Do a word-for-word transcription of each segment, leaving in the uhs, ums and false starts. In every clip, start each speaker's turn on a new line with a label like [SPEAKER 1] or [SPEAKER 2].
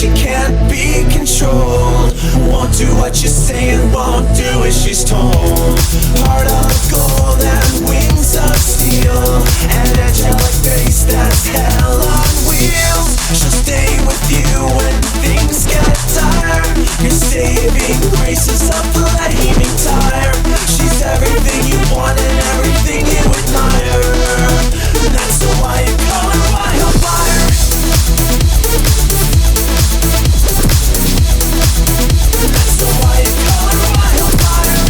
[SPEAKER 1] she can't be controlled. Won't do what you say and won't do as she's told. Heart of gold and wings of steel, an angelic face that's hell on wheels. She'll stay with you when things get tired. Your saving grace is a flaming tire. She's everything you want and everything you admire. That's why you call her wildfire. That's why you call her wildfire.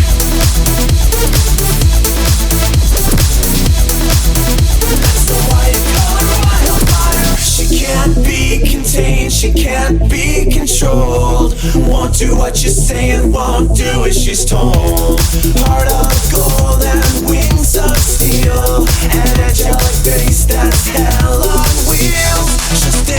[SPEAKER 1] That's why you call her wildfire. She can't be contained, she can't be controlled. Won't do what you say and won't do as she's told. Heart of gold and wings of steel, an angelic face that's hell on wheels. She'll